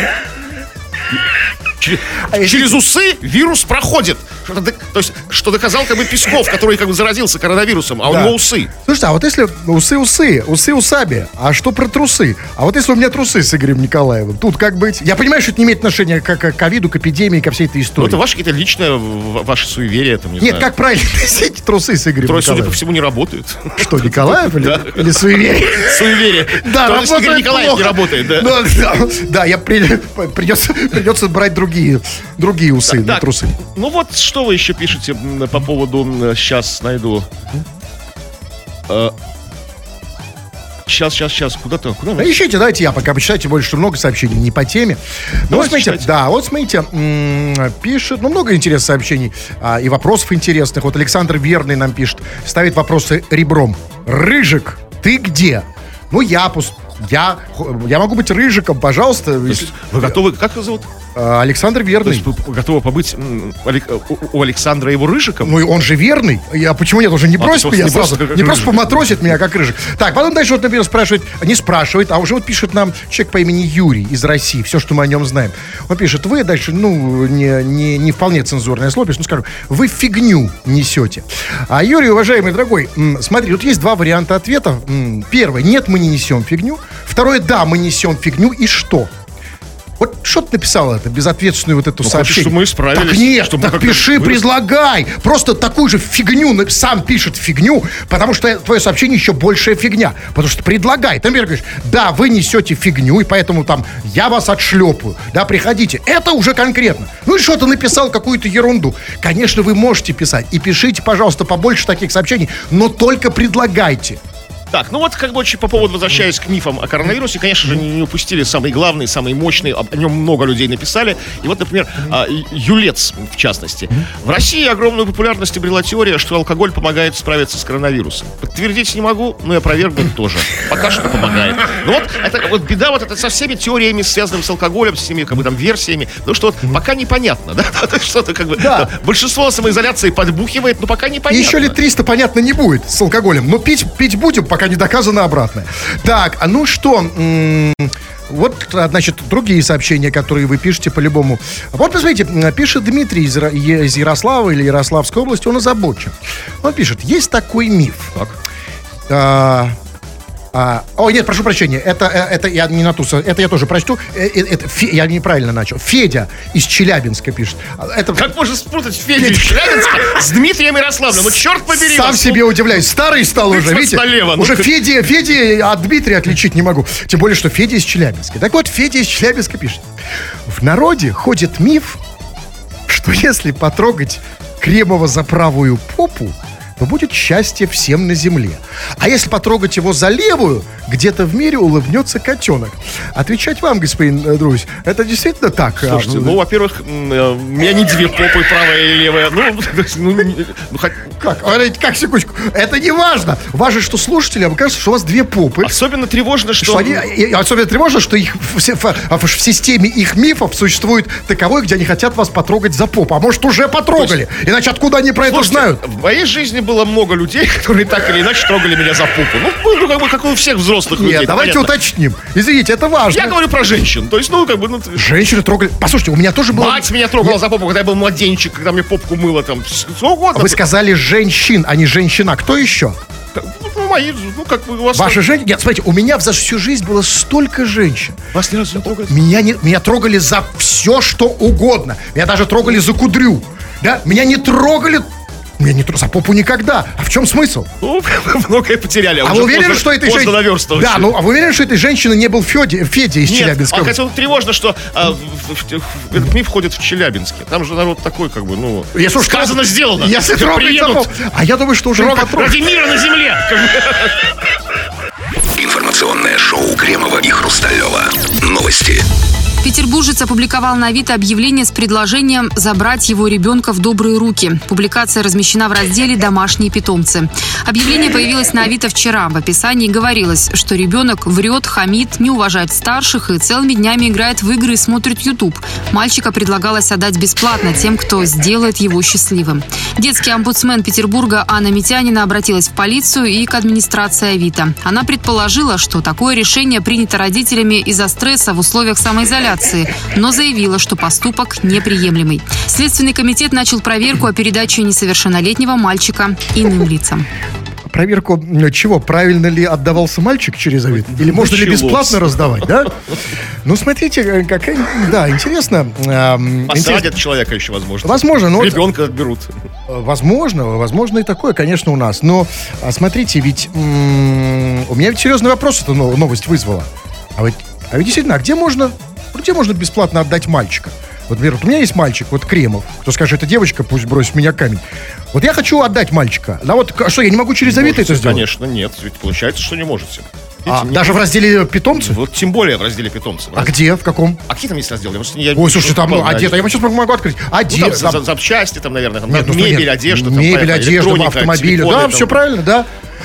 Через, через усы вирус проходит. Что док- то есть, что доказал как бы Песков, который как бы заразился коронавирусом, а у Да. него усы. Слушайте, а вот если усы-усы, усы усами, а что про трусы? А вот если у меня трусы с Игорем Николаевым, тут как быть? Я понимаю, что это не имеет отношения к, к ковиду, к эпидемии, ко всей этой Ну, истории. это ваши какие-то личные, в- ваши суеверия, там, не Нет, знаю. как правильно носить трусы с Игорем Которые, судя по Николаевым? всему, не работают. Что, Николаев или, Да. или суеверие? Суеверие. Да, То есть работает Игорь Николаев плохо. не работает, да. Да, да, да, я при- придется, придется брать другие, другие усы, на Так, трусы. ну вот что вы еще пишете м, по поводу, сейчас найду. Сейчас, сейчас, сейчас, куда-то, куда Ну, вы? ищите, давайте я пока почитайте, больше что много сообщений не по теме. Ну, вот Давайте смотрите, читайте. да, вот смотрите, м, пишет, ну, много интересных сообщений а, и вопросов интересных. Вот Александр Верный нам пишет, ставит вопросы ребром. Рыжик, ты где? Ну, я, пус- я, я могу быть Рыжиком, пожалуйста. То есть вы готовы, как его зовут? А, Александр То Верный. есть вы готовы побыть м, Алек- у у Александра его Рыжиком? Ну, и он же верный. Я, почему нет, он же не А, бросит то есть меня не сразу. просто как Не просто Рыжик. поматросит меня, как Рыжик. Так, потом дальше вот, например, спрашивает, не спрашивает, а уже вот пишет нам человек по имени Юрий из России, все, что мы о нем знаем. Он пишет, вы дальше, ну, не, не, не вполне цензурное слово, пишет, ну, скажем, вы фигню несете. А Юрий, уважаемый дорогой, м, смотри, тут есть два варианта ответа. М, Первый, нет, мы не несем фигню. Второе, да, мы несем фигню, и что? Вот что ты написал это, безответственную вот эту Ну, хочешь, сообщение? чтобы мы исправились, Так нет, чтобы так как-то пиши, вырос. предлагай. Просто такую же фигню, на- сам пишет фигню, потому что твое сообщение еще большая фигня. Потому что предлагай. Ты, например, говоришь, да, вы несете фигню, и поэтому там я вас отшлепаю. Да, приходите. Это уже конкретно. Ну и что ты написал какую-то ерунду? Конечно, вы можете писать. И пишите, пожалуйста, побольше таких сообщений, но только предлагайте. Так, ну вот как бы очень по поводу, возвращаясь к мифам о коронавирусе, конечно же, не, не упустили самый главный, самый мощный, о, о нем много людей написали. И вот, например, а, Юлец, в частности. В России огромную популярность обрела теория, что алкоголь помогает справиться с коронавирусом. Подтвердить не могу, но и опровергнуть тоже. Пока что помогает. Но вот, это, вот беда вот это со всеми теориями, связанными с алкоголем, с всеми как бы там версиями, потому что вот пока непонятно, да, что-то как бы, да. Большинство на самоизоляции подбухивает, но пока непонятно. И еще лет триста, понятно, не будет с алкоголем, но пить, пить будем, пока не доказано обратное. Так, а ну что, м- вот, значит, другие сообщения, которые вы пишете по-любому. Вот, посмотрите, пишет Дмитрий из, из Ярослава или Ярославской области, он озабочен. Он пишет, есть такой миф. Так. А, а, о, нет, прошу прощения, это, это я не на ту, это я тоже прочту. Это, Фе, я неправильно начал. Федя из Челябинска пишет. Это... Как можно спутать Федю из Челябинска с Дмитрием Ярославным? Ну, черт побери. Сам вас, себе ну... удивляюсь. Старый стал уже, видите? Налево, ну, уже ты... Федя, Федя от Дмитрия отличить не могу. Тем более, что Федя из Челябинска. Так вот, Федя из Челябинска пишет. В народе ходит миф, что если потрогать Кремова за правую попу, то будет счастье всем на земле. А если потрогать его за левую, где-то в мире улыбнется котенок. Отвечать вам, господин Друзь, это действительно так? Слушайте, а, ну, ну, во-первых, у меня не две попы, правая и левая. Ну, ну, ну хоть... Как? Как, секундочку. Это не важно. Важно, что слушателям кажется, что у вас две попы. Особенно тревожно, что... что они, особенно тревожно, что их, в, в, в системе их мифов существует таковой, где они хотят вас потрогать за попу. А может, уже потрогали. Есть... Иначе откуда они про Слушайте, это знают? В моей жизни было много людей, которые так или иначе трогали меня за попу. Ну, ну как бы, как у всех взрослых Нет, людей. давайте понятно. уточним. Извините, это важно. Я говорю про женщин. То есть, ну, как бы... Ну, женщины трогали... Послушайте, у меня тоже было... Мать меня трогала я... за попу, когда я был младенчик, когда мне попку мыло там. Что угодно. Вы сказали женщин, а не женщина. Кто еще? Ну, мои, ну, как бы у вас... Ваши женщины... Нет, смотрите, у меня за всю жизнь было столько женщин. Вас ни разу не трогали? Меня, не... меня трогали за все, что угодно. Меня даже трогали за кудрю. Да? Меня не трогали... Меня не трогали за попу никогда. А в чем смысл? Ну, многое потеряли. А вы уверены, что этой женщины... Да, ну, а вы уверены, что этой женщины не был Федя, Федя из Нет, Челябинска? А хотя тревожно, что а, в, в, в, этот миф входит в Челябинске. Там же народ такой, как бы, ну... Если сказано, трог... сделано. Если трогать за попу. А я думаю, что уже трогать ради мира на земле. Информационное шоу Кремова и Хрусталева. Новости. Петербуржец опубликовал на Авито объявление с предложением забрать его ребенка в добрые руки. Публикация размещена в разделе «Домашние питомцы». Объявление появилось на Авито вчера. В описании говорилось, что ребенок врет, хамит, не уважает старших и целыми днями играет в игры и смотрит YouTube. Мальчика предлагалось отдать бесплатно тем, кто сделает его счастливым. Детский омбудсмен Петербурга Анна Митянина обратилась в полицию и к администрации Авито. Она предположила, что такое решение принято родителями из-за стресса в условиях самоизоляции, но заявила, что поступок неприемлемый. Следственный комитет начал проверку о передаче несовершеннолетнего мальчика иным лицам. Проверку чего? Правильно ли отдавался мальчик через Авито? Или можно ли бесплатно раздавать, да? Ну, смотрите, какая... Да, интересно. Посадят человека еще, возможно. Возможно, но... Ребенка отберут. Возможно, возможно и такое, конечно, у нас. Но, смотрите, ведь... У меня ведь серьезный вопрос эта новость вызвала. А ведь, а ведь действительно, а где можно... Где можно бесплатно отдать мальчика? Вот, например, вот у меня есть мальчик, вот Кремов. Кто скажет, это девочка, пусть бросит в меня камень. Вот я хочу отдать мальчика. А вот что, я не могу через Авито это сделать? Конечно, нет. Ведь получается, что не можете. А, Видите, даже не... в разделе питомцы? Вот тем более в разделе питомцы. А где? В каком? А какие там есть разделы? Я Ой, слушайте, там одежда. Я вам сейчас могу открыть. Одежда. Ну, там, запчасти, там, наверное, там, нет, ну, мебель, нет. одежда. Мебель, там, одежда, автомобиль. Да, там. все правильно, да.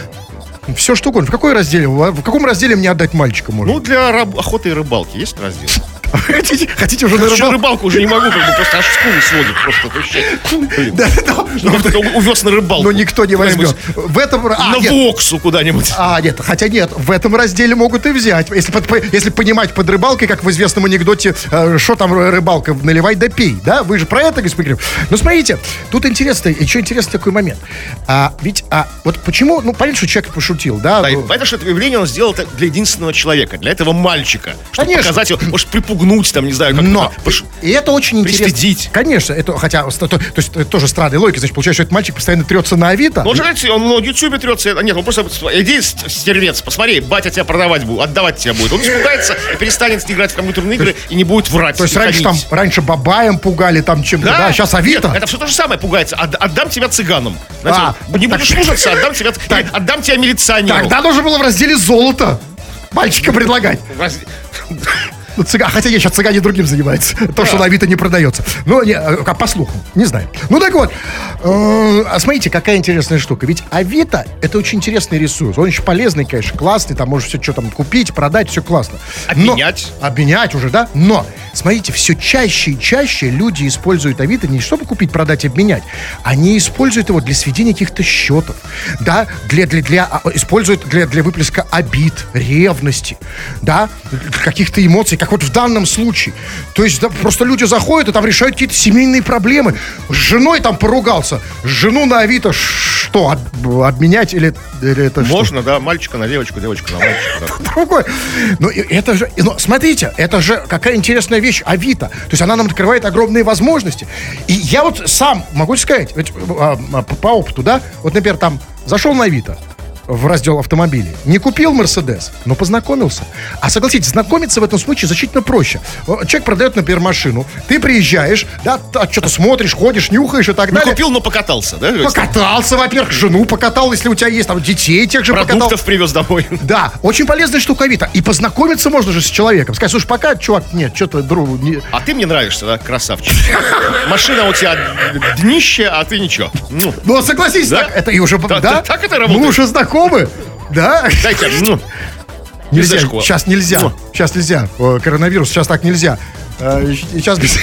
Все что угодно. В какой разделе? В каком разделе мне отдать мальчика можно? Ну, для раб... охоты и рыбалки есть раздел? Хотите, хотите уже на рыбалку? рыбалку уже не могу, как бы просто аж скулы сводит просто. Да, да. Ну, увез на рыбалку. Но никто не возьмет. В этом... На Воксу куда-нибудь. А, нет, хотя нет, в этом разделе могут и взять. Если, если понимать под рыбалкой, как в известном анекдоте, что там рыбалка, наливай да пей, да? Вы же про это, господин Кремов. Но смотрите, тут интересно, еще интересный такой момент. А, ведь, а, вот почему, ну, понятно, что человек пошутил, да? Да, понятно, что это объявление он сделал для единственного человека, для этого мальчика. Чтобы показать его, может, припугнуть припугнуть, там, не знаю, как Но, и это очень интересно. Пристыдить. Конечно, это, хотя, то, то, то есть, это тоже странная логика. Значит, получается, что этот мальчик постоянно трется на Авито. Ну, он же, знаете, он на Ютубе трется. Нет, он просто, иди, стервец, посмотри, батя тебя продавать будет, отдавать тебя будет. Он испугается и перестанет играть в компьютерные игры и не будет врать. То есть раньше там, раньше бабаем пугали, там чем-то, да, да, сейчас Авито. Нет, это все то же самое пугается. От, отдам тебя цыганам. Знаете, А, вот, не так- будешь слушаться, отдам тебя, Так- отдам тебя милиционеру. Тогда нужно было в разделе золото мальчика предлагать. Раз- Ну, цыга... Хотя я сейчас цыгане другим занимается. То, что на Авито не продается. Ну, не, э, по слухам, не знаю. Ну, так вот. э, А смотрите, какая интересная штука. Ведь Авито — это очень интересный ресурс. Он очень полезный, конечно, классный. Там можешь все что там купить, продать, все классно. Но- Обменять. Обменять уже, да? Но, смотрите, все чаще и чаще люди используют Авито не чтобы купить, продать, обменять. Они используют его для сведения каких-то счетов. Да? Для, для, для, а, используют для, для выплеска обид, ревности. Да? Каких-то эмоций. Как вот в данном случае. То есть, да, просто люди заходят и там решают какие-то семейные проблемы. С женой там поругался. Жену на Авито что, об- обменять или, или это что? Можно, да, мальчика на девочку, девочку на мальчика. Да. Другой. Но и- это же, но смотрите, это же какая интересная вещь, Авито. То есть она нам открывает огромные возможности. И я вот сам могу сказать, ведь, а, а, по, по опыту, да, вот, например, там зашел на Авито в раздел автомобилей, не купил Мерседес, но познакомился. А согласитесь, знакомиться в этом случае значительно проще. О, Человек продает, например, машину, ты приезжаешь, да, что-то смотришь, ходишь, нюхаешь и так Не далее. купил, но покатался, да? Покатался, во-первых, жену покатал, если у тебя есть там детей тех же покатал. Продуктов привез домой. Да, очень полезная штука Авито. И познакомиться можно же с человеком. Сказать, слушай, пока, чувак, нет, что-то, другу, не... А ты мне нравишься, да, красавчик. Машина у тебя днище, а ты ничего. Ну, Ну, согласись, Да? так, это и уже, Так- да? так- так это работает. Мы уже знакомы, да? дайте, ну, Нельзя, язычку. сейчас нельзя, Ну. сейчас нельзя. О, коронавирус, сейчас так нельзя. Сейчас без...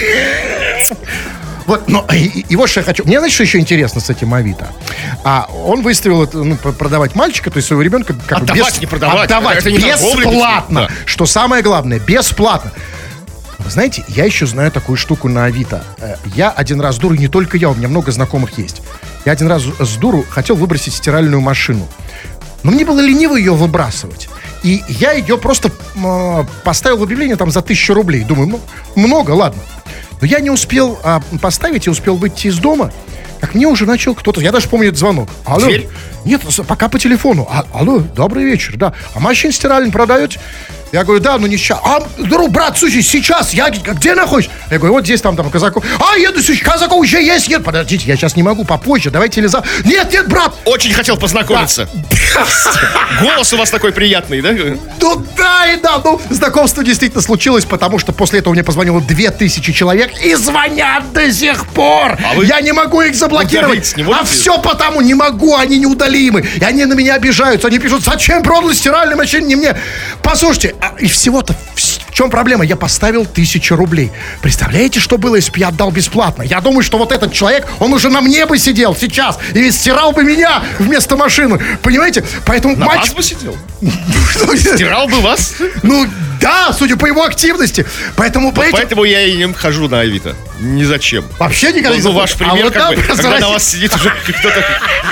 Вот, но и, и- и вот что я хочу. Мне, знаете, что еще интересно с этим Авито? А он выставил это, ну, п- продавать мальчика, то есть своего ребенка, как бы Отдавать, не продавать. отдавать Это не торговля, бесплатно. да. Что самое главное, бесплатно. Вы знаете, я еще знаю такую штуку на Авито. Э, Я один раз дуру, не только я, у меня много знакомых есть. Я один раз с дуру хотел выбросить стиральную машину. Но мне было лениво ее выбрасывать. И я ее просто м, поставил в объявление там за тысячу рублей. Думаю, ну, много, ладно. Но я не успел а, поставить и успел выйти из дома, как мне уже начал кто-то... Я даже помню этот звонок. Алло. Дверь? Нет, с- пока по телефону. А, алло, добрый вечер, да. А машин стиральный продаете? Я говорю, да, ну не сейчас. А, здорово, брат, слушай, сейчас, я где находишься? Я говорю, вот здесь, там, там, Казаков. А, еду, слушай, Казаков уже есть, нет, подождите, я сейчас не могу, попозже, давайте или за... Нет, нет, брат, очень хотел познакомиться. Голос у вас такой приятный, да? ну да и да, ну, знакомство действительно случилось, потому что после этого мне позвонило две тысячи человек и звонят до сих пор. А вы Я не могу их заблокировать. удалить не можете? А все потому, не могу, они неудалимы. И они на меня обижаются, они пишут, зачем продали стиральную машину, не мне. Послушайте, а, и всего-то, в в чем проблема? Я поставил тысячу рублей. Представляете, что было, если бы я отдал бесплатно? Я думаю, что вот этот человек, он уже на мне бы сидел сейчас и стирал бы меня вместо машины. Понимаете? Поэтому На матч... вас бы сидел? Ну, Стирал бы вас? ну, да, судя по его активности. Поэтому, понимаете, Поэтому я и не хожу на Авито. Ни зачем. вообще никогда не Ну, ваш заходит. пример, вот как там бы, когда заразить- на вас сидит уже кто-то...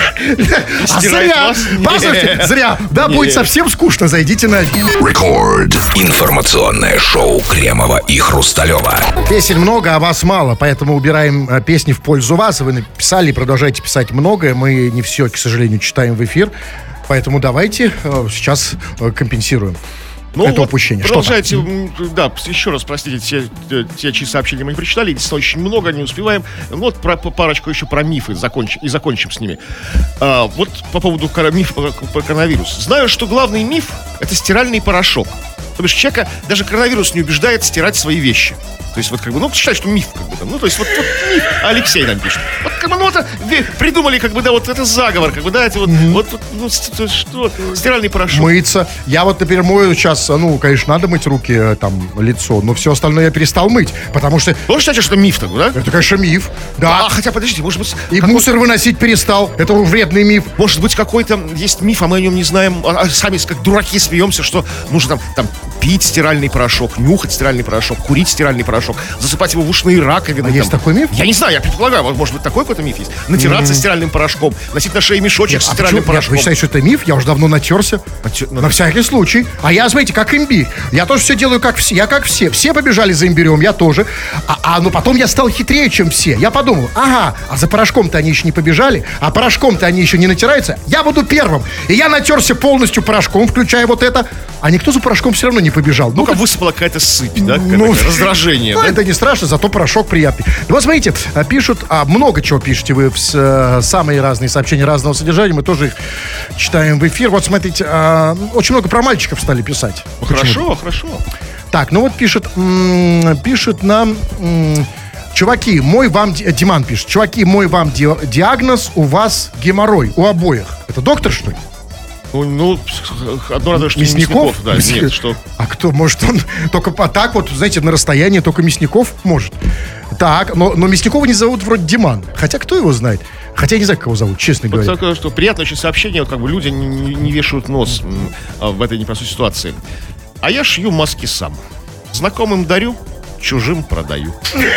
А стирает зря, вас? послушайте, Нет. зря. Да, Нет. будет совсем скучно, зайдите на... Рекорд. Информационное шоу Кремова и Хрусталева. Песен много, а вас мало, поэтому убираем э, песни в пользу вас. Вы написали и продолжаете писать многое. Мы не все, к сожалению, читаем в эфир. Поэтому давайте э, сейчас э, компенсируем это вот упущение. Что там? Продолжайте, м, да, еще раз простите, те, те, те, чьи сообщения мы не прочитали, действительно очень много, не успеваем. Вот про, по- парочку еще про мифы закончим, и закончим с ними. А, вот по поводу кора- мифа про, про коронавирус. Знаю, что главный миф — это стиральный порошок. То есть человека даже коронавирус не убеждает стирать свои вещи. То есть вот как бы, ну, считай, что миф, как бы там, ну, то есть вот, вот миф, а Алексей нам пишет. Вот как бы, ну, это ве- придумали, как бы, да, вот это заговор, как бы, да, это вот, вот, вот, ну, с- то есть что, стиральный порошок. Мыться. Я вот, например, мою сейчас, ну, конечно, надо мыть руки, э, там, лицо, но все остальное я перестал мыть, потому что Вы считаете, что миф такой, да? это, конечно, миф. Да. А, хотя, подождите, может быть... И какой- мусор выносить перестал. Это вредный миф. Может быть, какой-то есть миф, а мы о нем не знаем. А, а сами как дураки смеемся, что нужно там, там пить стиральный порошок, нюхать стиральный порошок, курить стиральный порошок, засыпать его в ушные раковины. А есть там. такой миф? Я не знаю, я предполагаю, вот, может быть, такой какой-то какой-то миф есть. Натираться стиральным порошком, носить на шее мешочек с А стиральным почему? Нет, порошком. вы считаете, что это миф? Я уже давно натерся. А чё- ну, На всякий случай. А я, смотрите, как имбирь. Я тоже все делаю как все. Я как все. Все побежали за имбирем, я тоже. А, а но потом я стал хитрее, чем все. Я подумал, ага, а за порошком-то они еще не побежали, а порошком-то они еще не натираются. Я буду первым. И я натерся полностью порошком, включая вот это. А никто за порошком все равно не побежал. Ну-ка, как- высыпала какая-то сыпь, да? Какое-то Ну, такое раздражение. Ну, да? это не страшно, зато порошок приятный. Ну, вот смотрите, а, пишут, а, много чего пишете вы, в с- э, самые разные сообщения разного содержания, мы тоже их читаем в эфир. Вот смотрите, а, очень много про мальчиков стали писать. Ну, Хорошо, хорошо. Так, ну вот пишет, м, пишет нам, м, чуваки, мой вам, ди- Диман пишет, чуваки, мой вам ди- диагноз, у вас геморрой, у обоих. Это доктор, что ли? Ну, ну, одно радует, что не Мясников? Мясников. Да, Мясник- нет, что... А кто, может, он только по так вот, знаете, на расстоянии только Мясников может. Так, но, но Мясникова не зовут вроде Диман. Хотя кто его знает? Хотя я не знаю, как его зовут, честно Вот говоря. такое, что приятное очень сообщение, вот как бы люди не, не- не вешают нос м, а, в этой непростой ситуации. А я шью маски сам. Знакомым дарю, чужим продаю.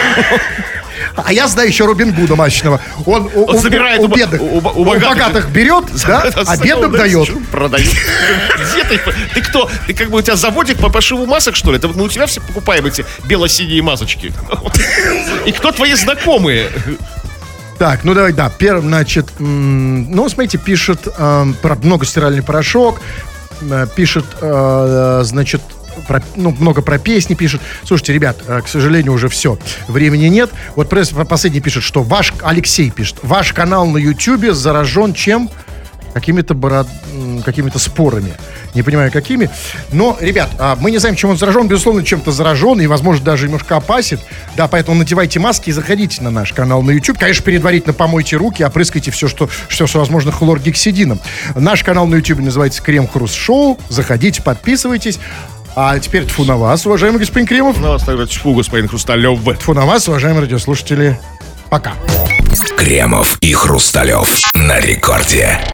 А я знаю еще Робин Гуда мощного. Он, у, Он у- собирает у, у бо- бедных, у бо- у у богатых. богатых берет, да, а бедным дает. Чужим продаю. Где ты? Ты кто? Ты как бы у тебя заводик по пошиву масок, что ли? Это ну, у тебя все покупаем эти бело-синие масочки. И кто твои знакомые? Так, ну давай, да, первым, значит, м, ну, смотрите, пишет эм, про многостиральный порошок, э, пишет, э, значит, про- ну, много про песни пишет. Слушайте, ребят, э, к сожалению, уже все, времени нет. Вот пресс последний пишет, что ваш, Алексей пишет, ваш канал на Ютьюбе заражен чем? Какими-то бород... м, какими-то спорами. Не понимаю, какими. Но, ребят, а, мы не знаем, чем он заражен. Безусловно, чем-то заражен и, возможно, даже немножко опасен. Да, поэтому надевайте маски и заходите на наш канал на YouTube. Конечно, предварительно помойте руки, опрыскайте все, что, все, что возможно, хлоргексидином. Наш канал на YouTube называется Крем Хруст Шоу. Заходите, подписывайтесь. А теперь тьфу на вас, уважаемый господин Кремов. На вас тогда тьфу, господин Хрусталев. Тьфу на вас, уважаемые радиослушатели. Пока. Кремов и Хрусталев на рекорде.